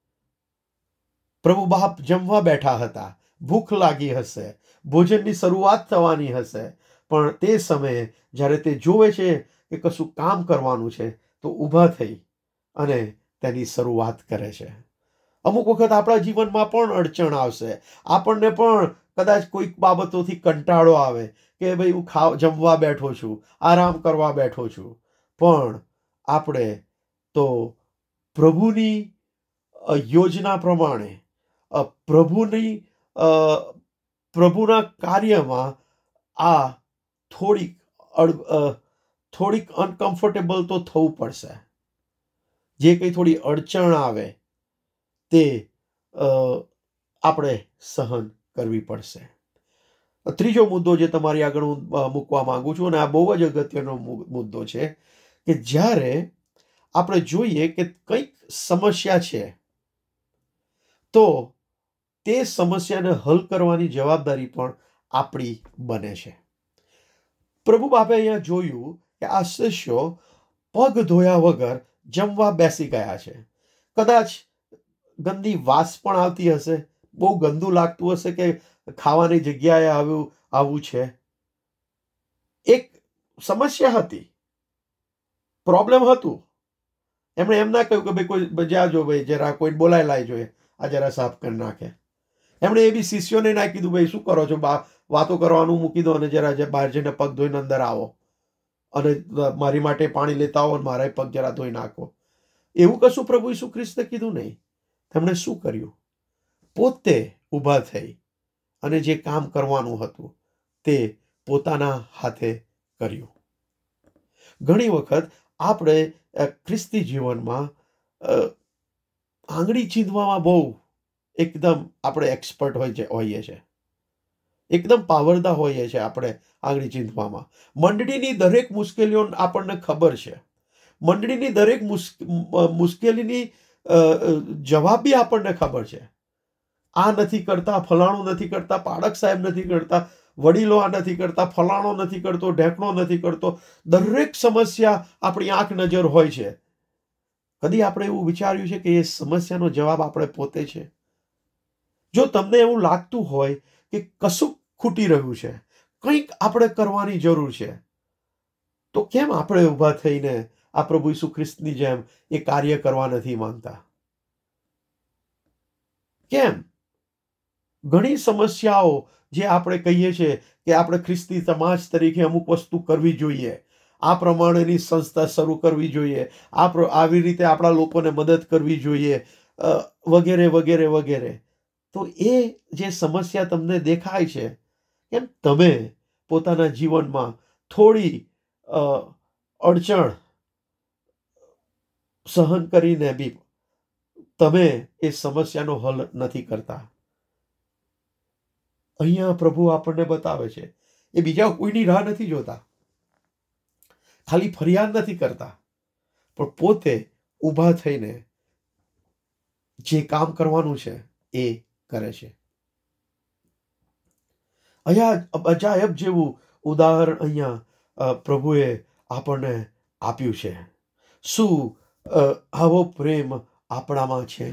પ્રભુ બાપ જમવા બેઠા હતા, ભૂખ લાગી હશે, ભોજનની શરૂઆત થવાની હશે, પણ તે સમયે જ્યારે તે જોવે છે કે કશું કામ કરવાનું છે, તો ઊભા થઈ અને તેની શરૂઆત કરે છે. અમુક વખત આપણા જીવનમાં પણ અડચણ આવશે, આપણને પણ કદાચ કોઈક બાબતોથી કંટાળો આવે કે ભાઈ હું ખાવ જમવા બેઠો છું, આરામ કરવા બેઠો છું. પણ આપણે તો પ્રભુની અ, યોજના પ્રમાણે, અ, પ્રભુની અ, પ્રભુના કાર્યમાં આ થોડીક અડ અ, થોડીક અનકમ્ફર્ટેબલ તો થવું પડશે. જે કંઈ થોડી અડચણ આવે તે અ, આપણે સહન કરવી પડશે. ત્રીજો મુદ્દો જે તમારી આગળ હું અ, મૂકવા માંગુ છું, અને આ બહુ જ અગત્યનો મુ- મુદ્દો છે, કે જ્યારે આપણે જોઈએ કે કંઈક સમસ્યા છે, તો તે સમસ્યાને હલ કરવાની જવાબદારી પણ આપણી બને છે. પ્રભુ બાપે અહીંયા જોયું કે આ શિષ્યો પગ ધોયા વગર જમવા બેસી ગયા છે. કદાચ ગંદી વાસ પણ આવતી હશે, બહુ ગંદુ લાગતું હશે કે ખાવાની જગ્યાએ આવ્યું આવું છે. એક સમસ્યા હતી, પ્રોબ્લેમ હતું. એમણે એમ ના કહ્યું કે ભાઈ કોઈ જાજો ભાઈ જરા કોઈ બોલાય લાય જોઈએ, આ જરા સાફ કરી નાખે. એમણે એ બી શિષ્યોને ના કીધું ભાઈ શું કરો છો, બા વાતો કરવાનું મૂકી દો અને જરા બહાર જઈને પગ ધોઈને અંદર આવો અને મારી માટે પાણી લેતા આવો અને મારા પગ જરા ધોઈ નાખો. એવું કશું પ્રભુ ઈસુ ખ્રિસ્તે કીધું નહીં. તેમણે શું કર્યું? પોતે ઊભા થઈ અને જે કામ કરવાનું હતું તે પોતાના હાથે કર્યું. ઘણી વખત આપણે ખ્રિસ્તી જીવનમાં આંગળી ચીંધવામાં બહુ એકદમ આપણે એક્સપર્ટ હોય હોઈએ છીએ, એકદમ પાવરદા હોઈએ છીએ આપણે આંગળી ચીંધવામાં. મંડળીની દરેક મુશ્કેલીઓ આપણને ખબર છે. મંડળીની દરેક મુશ્કેલીની જવાબ બી આપણને ખબર છે. આ નથી કરતા, ફલાણું નથી કરતા, પાડક સાહેબ નથી કરતા, વડીલો આ નથી કરતા, ફલાણો નથી કરતો, ઢેકણો નથી કરતો. દરેક સમસ્યા આપણી આંખ નજર હોય છે. કદી આપણે એવું વિચાર્યું છે કે એ સમસ્યાનો જવાબ આપણે પોતે છે? જો તમને એવું લાગતું હોય કે કશું ખૂટી રહ્યું છે, કંઈક આપણે કરવાની જરૂર છે, તો કેમ આપણે ઊભા થઈને આ પ્રભુ ઈસુ ખ્રિસ્તની જેમ એ કાર્ય કરવા નથી માંગતા? કેમ? ઘણી સમસ્યાઓ જે આપણે કહીએ છીએ કે આપણે ખ્રિસ્તી સમાજ તરીકે અમુક વસ્તુ કરવી જોઈએ, આ પ્રમાણેની સંસ્થા શરૂ કરવી જોઈએ, આ આવી રીતે આપણા લોકોને મદદ કરવી જોઈએ, વગેરે વગેરે વગેરે. તો એ જે સમસ્યા તમને દેખાય છે, કેમ તમે પોતાના જીવનમાં થોડી અડચણ સહન કરીને બી તમે એ સમસ્યાનો હલ નથી કરતા? અહીંયા પ્રભુ આપણને બતાવે છે એ બીજા કોઈની રાહ નથી જોતા, ખાલી ફરિયાદ નથી કરતા, પણ પોતે ઊભા થઈને જે કામ કરવાનું છે એ કરે છે. અહીંયા અજાયબ જેવું ઉદાહરણ અહીંયા પ્રભુએ આપણને આપ્યું છે. શું આવો પ્રેમ આપણામાં છે?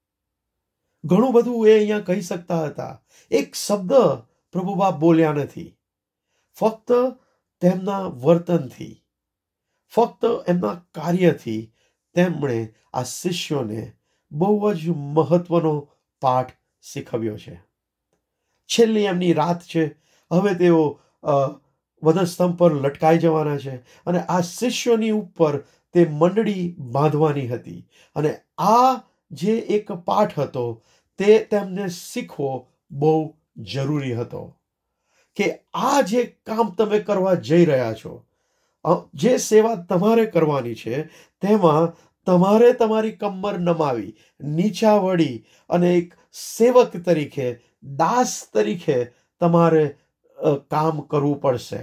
ઘણું બધું એ અહીંયા કહી શકતા હતા. એક શબ્દ પ્રભુ બાપ બોલ્યા નથી. ફક્ત તેમના વર્તનથી, ફક્ત એમના કાર્યથી તેમણે આ શિષ્યોને બહુ જ મહત્વનો પાઠ શીખવ્યો છે. છેલ્લી એમની રાત છે. હવે તેઓ વધસ્તંભ પર લટકાઈ જવાના છે અને આ શિષ્યોની ઉપર તે મંડળી બાંધવાની હતી. અને આ જે એક પાઠ હતો તે તેમને શીખવો બહુ જરૂરી હતો કે આ જે કામ તમે કરવા જઈ રહ્યા છો, જે સેવા તમારે કરવાની છે, તેમાં તમારે તમારી કમર નમાવી, નીચા વળી અને એક સેવક તરીકે, દાસ તરીકે તમારે કામ કરવું પડશે.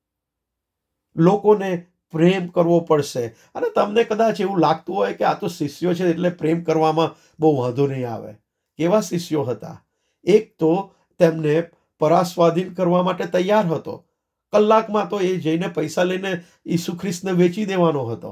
લોકોને પ્રેમ કરવો પડશે. અને તમને કદાચ એવું લાગતું હોય કે આ તો શિષ્યો છે એટલે પ્રેમ કરવામાં બહુ વાંધો નહીં આવે. કેવા શિષ્યો હતા? એક તો તેમને પરાસ્વાધીન કરવા માટે તૈયાર હતો. કલાકમાં તો એ જઈને પૈસા લઈને ઈસુ ખ્રિસ્તને વેચી દેવાનો હતો.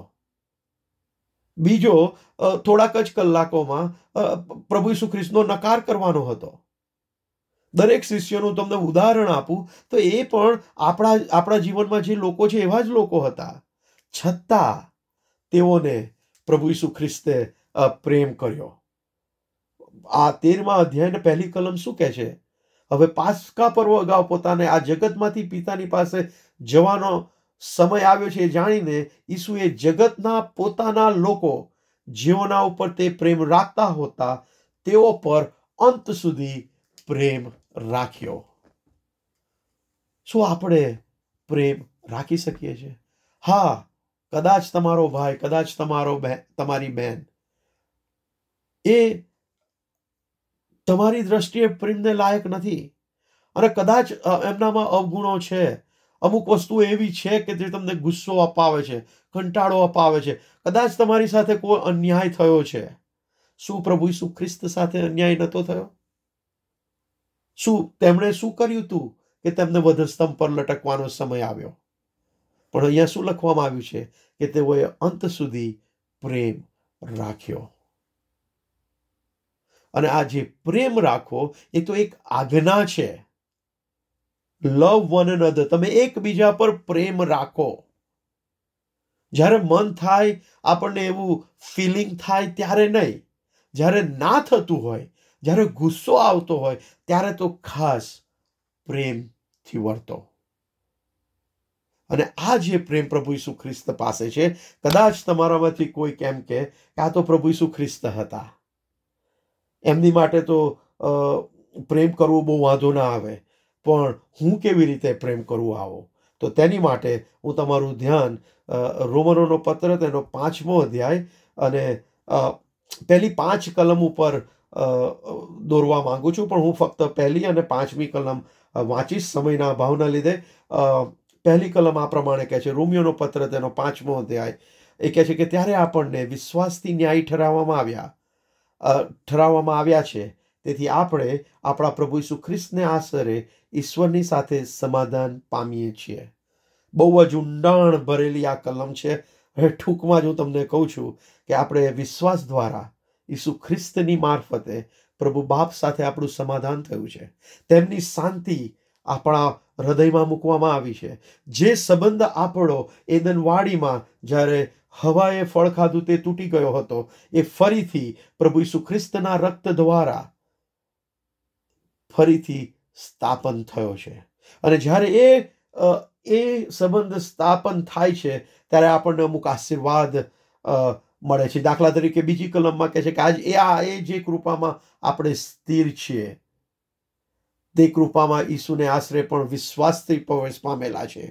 બીજો થોડાક જ કલાકોમાં પ્રભુ ઈસુ ખ્રિસ્તનો નકાર કરવાનો હતો. દરેક શિષ્યોનું તમને ઉદાહરણ આપું તો એ પણ આપણા આપણા જીવનમાં જે લોકો છે એવા જ લોકો હતા. છતાં તેઓને પ્રભુ ઈસુ ખ્રિસ્તે પ્રેમ કર્યો. આ તેરમા અધ્યાયની પહેલી કલમ શું કહે છે? હવે પાસ્કા પર્વ અગાઉ પોતાને આ જગતમાંથી પિતાની પાસે જવાનો સમય આવ્યો છે જાણીને ઈસુએ જગતના પોતાના લોકો જેઓના ઉપર તે પ્રેમ રાખતા હતા તેઓ પર અંત સુધી પ્રેમ રાખ્યો. શું આપણે પ્રેમ રાખી શકીએ છીએ? હા, કદાચ તમારો ભાઈ, કદાચ તમારો તમારી બહેન એ તમારી દ્રષ્ટિએ પ્રેમને લાયક નથી અને કદાચ એમનામાં અવગુણો છે. અમુક વસ્તુ એવી છે કે જે તમને ગુસ્સો અપાવે છે, કંટાળો અપાવે છે. કદાચ તમારી સાથે કોઈ અન્યાય થયો છે. શું પ્રભુ ઈસુ ખ્રિસ્ત સાથે અન્યાય નહોતો થયો? શું તેમણે શું કર્યું હતું કે તેમને વધસ્તંભ પર લટકવાનો સમય આવ્યો? પણ અહીંયા શું લખવામાં આવ્યું છે કે તેઓએ અંત સુધી પ્રેમ રાખ્યો. અને આ જે પ્રેમ રાખો એ તો એક આજ્ઞા છે. લવ વન અનધર, તમે એકબીજા પર પ્રેમ રાખો. જ્યારે મન થાય, આપણને એવું ફિલિંગ થાય ત્યારે નહીં, જ્યારે ના થતું હોય, જ્યારે ગુસ્સો આવતો હોય ત્યારે તો ખાસ પ્રેમથી વર્તો. અને આ જે પ્રેમ પ્રભુ ઈસુ ખ્રિસ્ત પાસે છે, કદાચ તમારામાંથી કોઈ કેમ કે આ તો પ્રભુ ઈસુ ખ્રિસ્ત હતા, એમની માટે તો પ્રેમ કરવું બહુ વાંધો ના આવે, પણ હું કેવી રીતે પ્રેમ કરું આવો, તો તેની માટે હું તમારું ધ્યાન રોમનોનો પત્ર તેનો પાંચમો અધ્યાય અને પહેલી પાંચ કલમ ઉપર દોરવા માંગુ છું. પણ હું ફક્ત પહેલી અને પાંચમી કલમ વાંચીશ સમયના અભાવના લીધે. પહેલી કલમ આ પ્રમાણે કહે છે, રોમિયોનો પત્ર તેનો પાંચમો અધ્યાય, એ કહે છે કે ત્યારે આપણને વિશ્વાસથી ન્યાયી ઠરાવવામાં આવ્યા ઠરાવવામાં આવ્યા છે. તેથી આપણે આપણા પ્રભુ ઈસુ ખ્રિસ્તને આશરે ઈશ્વરની સાથે સમાધાન પામીએ છીએ. બહુ જ ઊંડાણ ભરેલી આ કલમ છે. હવે ટૂંકમાં જ હું તમને કહું છું કે આપણે વિશ્વાસ દ્વારા ઈસુ ખ્રિસ્તની મારફતે પ્રભુ બાપ સાથે આપણું સમાધાન થયું છે. તેમની શાંતિ આપણા હૃદયમાં મૂકવામાં આવી છે. જે સંબંધ આપણો એદનવાડીમાં જ્યારે હવાએ ફળ ખાધું તે તૂટી ગયો હતો, એ ફરીથી પ્રભુ ઈસુ ખ્રિસ્તના રક્ત દ્વારા ફરીથી સ્થાપન થયો છે. અને જ્યારે એ એ સંબંધ સ્થાપન થાય છે ત્યારે આપણને અમુક આશીર્વાદ મળે છે. દાખલા તરીકે બીજી કલમમાં કહે છે કે આજ એ આ એ જે કૃપામાં આપણે સ્થિર છીએ, તે કૃપામાં ઈસુને આશરે પણ વિશ્વાસથી પ્રવેશ પામેલા છે.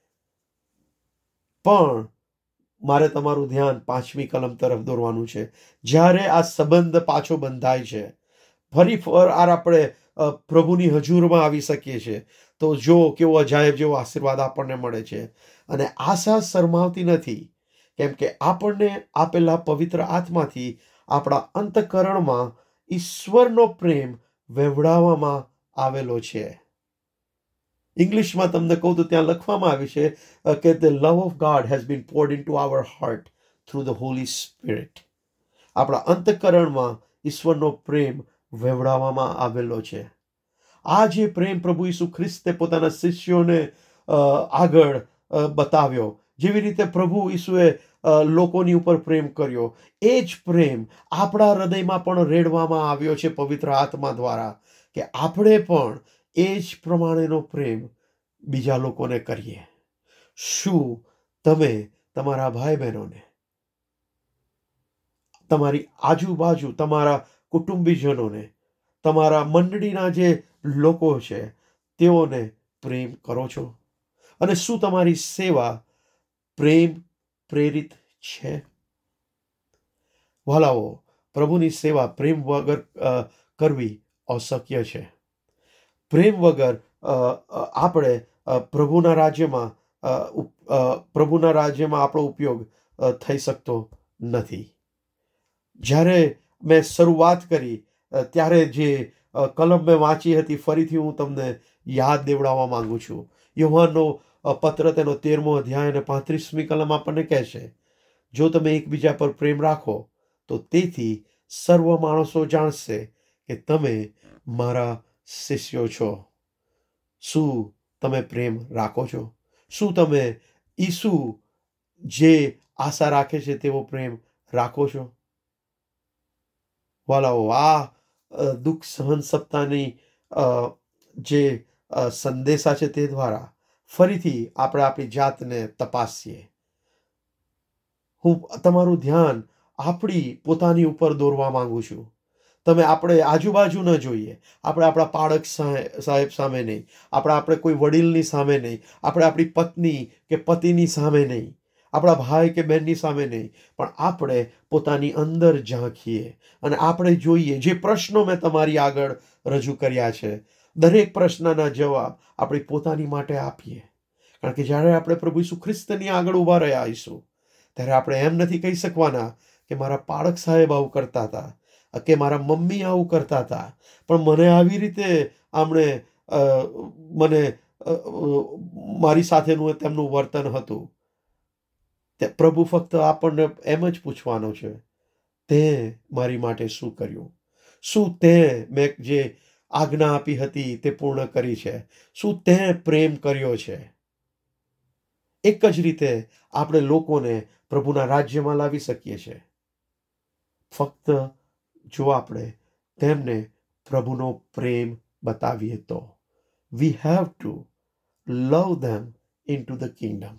પણ મારે તમારું ધ્યાન પાંચમી કલમ તરફ દોરવાનું છે. જ્યારે આ સંબંધ પાછો બંધાય છે, ફરી ફર આપણે પ્રભુની હજુરમાં આવી શકીએ છીએ, તો જો કેવો અજાયબ જેવો આશીર્વાદ આપણને મળે છે. અને આશા શરમાવતી નથી, કેમ કે આપણને આપેલા પવિત્ર આત્માથી આપણા અંતઃકરણમાં ઈશ્વરનો પ્રેમ વહેવડાવવામાં આવેલો છે. ઇંગ્લિશમાં તમને કહું તો ત્યાં લખવામાં આવ્યું છે કે the love of God has been poured into our heart through the Holy Spirit. આપણા અંતઃકરણમાં ઈશ્વરનો પ્રેમ વહેવડાવવામાં આવેલો છે. આ જે પ્રેમ પ્રભુ ઈસુ ખ્રિસ્તે પોતાના શિષ્યોને આગળ બતાવ્યો, જેવી રીતે પ્રભુ ઈસુએ લોકોની ઉપર પ્રેમ કર્યો, એ જ પ્રેમ આપણા હૃદયમાં પણ રેડવામાં આવ્યો છે પવિત્ર આત્મા દ્વારા, કે આપણે પણ એ જ પ્રમાણેનો પ્રેમ બીજા લોકોને કરીએ. શું તમે તમારા ભાઈ બહેનોને, તમારી આજુબાજુ, તમારા કુટુંબીજનોને, તમારા મંડળીના જે લોકો છે તેઓને પ્રેમ કરો છો? અને શું તમારી સેવા પ્રેમ પ્રેરિત છે? વહાલાઓ, પ્રભુની સેવા પ્રેમ વગર કરવી અશક્ય છે. પ્રેમ વગર આપણે પ્રભુના રાજ્યમાં પ્રભુના રાજ્યમાં આપણો ઉપયોગ થઈ શકતો નથી. જ્યારે મેં શરૂઆત કરી ત્યારે જે કલમ મેં વાંચી હતી, ફરીથી હું તમને યાદ દેવડાવવા માંગુ છું. યોહાનનો પત્ર તેનો તેરમો અધ્યાય અને પાંત્રીસમી કલમ આપણને કહે છે, જો તમે એકબીજા પર પ્રેમ રાખો તો તેથી સર્વ માણસો જાણશે કે તમે મારા શિષ્યો છો. શું તમે પ્રેમ રાખો છો? શું તમે ઈસુ જે આશા રાખે છે તેવો પ્રેમ રાખો છો? વાલાઓ, આ દુઃખ સહન સપ્તાહની જે સંદેશા છે તે દ્વારા ફરીથી આપણે આપણી જાતને તપાસીએ. હું તમારું ધ્યાન આપણી પોતાની ઉપર દોરવા માંગુ છું. તમે આપણે આજુબાજુ ન જોઈએ, આપણે આપણા પાળક સાહેબ સામે નહીં, આપણે આપણે કોઈ વડીલની સામે નહીં, આપણે આપણી પત્ની કે પતિની સામે નહીં, આપણા ભાઈ કે બહેનની સામે નહીં, પણ આપણે પોતાની અંદર ઝાંખીએ અને આપણે જોઈએ. જે પ્રશ્નો મેં તમારી આગળ રજૂ કર્યા છે, દરેક પ્રશ્નના જવાબ આપણી પોતાની માટે આપીએ. કારણ કે જ્યારે આપણે પ્રભુ ઈસુ ખ્રિસ્તની આગળ ઊભા રહ્યા આવીશું, ત્યારે આપણે એમ નથી કહી શકવાના કે મારા પાળક સાહેબ આવું કરતા હતા, કે મારા મમ્મી આવું કરતા હતા, પણ મને આવી રીતે આમણે મને મારી સાથેનું તેમનું વર્તન હતું. પ્રભુ ફક્ત આપણને એમ જ પૂછવાનો છે, તે મારી માટે શું કર્યું? શું તે મેં જે આજ્ઞા આપી હતી તે પૂર્ણ કરી છે? શું તે પ્રેમ કર્યો છે? એક જ રીતે આપણે લોકોને પ્રભુના રાજ્યમાં લાવી શકીએ છીએ, ફક્ત જો આપણે તેમને પ્રભુનો પ્રેમ બતાવીએ તો. We have to love them into the kingdom.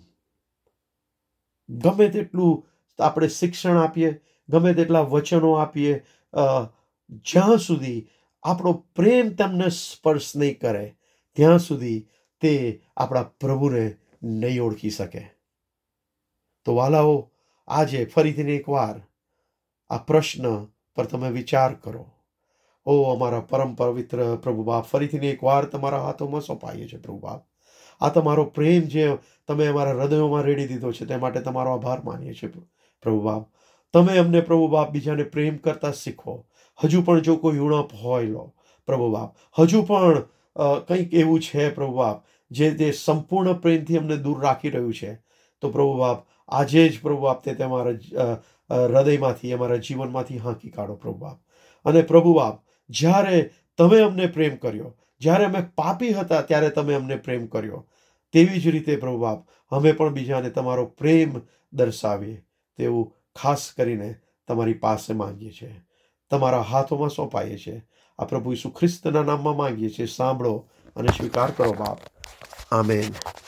ગમે તેટલું આપણે શિક્ષણ આપીએ, ગમે તેટલા વચનો આપીએ, જ્યાં સુધી આપણો પ્રેમ તેમને સ્પર્શ નહીં કરે ત્યાં સુધી તે આપણા પ્રભુને નહીં ઓળખી શકે. તો વાલાઓ, આજે ફરીથી એકવાર આ પ્રશ્ન પર તમે વિચાર કરો. ઓ અમારા પરમ પવિત્ર પ્રભુ બાપ, ફરીથી એકવાર તમારા હાથોમાં સોંપાઈએ છીએ પ્રભુ બાપ. આ તમારો પ્રેમ જે તમે અમારા હૃદયોમાં રેડી દીધો છે તે માટે તમારો આભાર માનીએ છીએ પ્રભુ બાપ. તમે અમને પ્રભુ બાપ બીજાને પ્રેમ કરતા શીખો. હજુ પણ જો કોઈ ઉણપ હોય લો પ્રભુ બાપ, હજુ પણ કંઈક એવું છે પ્રભુ બાપ જે તે સંપૂર્ણ પ્રેમથી અમને દૂર રાખી રહ્યું છે, તો પ્રભુ બાપ આજે જ પ્રભુ બાપ તે તમારા હૃદયમાંથી, અમારા જીવનમાંથી હાંકી કાઢો પ્રભુ બાપ. અને પ્રભુ બાપ, જ્યારે તમે અમને પ્રેમ કર્યો, જ્યારે અમે પાપી હતા ત્યારે તમે અમને પ્રેમ કર્યો, તેવી જ રીતે પ્રભુ બાપ અમે પણ બીજાને તમારો પ્રેમ દર્શાવીએ તેવું ખાસ કરીને તમારી પાસે માંગીએ છીએ, તમારા હાથોમાં સોંપાઈએ છીએ. આ પ્રભુ ઈસુ ખ્રિસ્તના નામમાં માંગીએ છીએ. સાંભળો અને સ્વીકાર કરો બાપ. આમેન.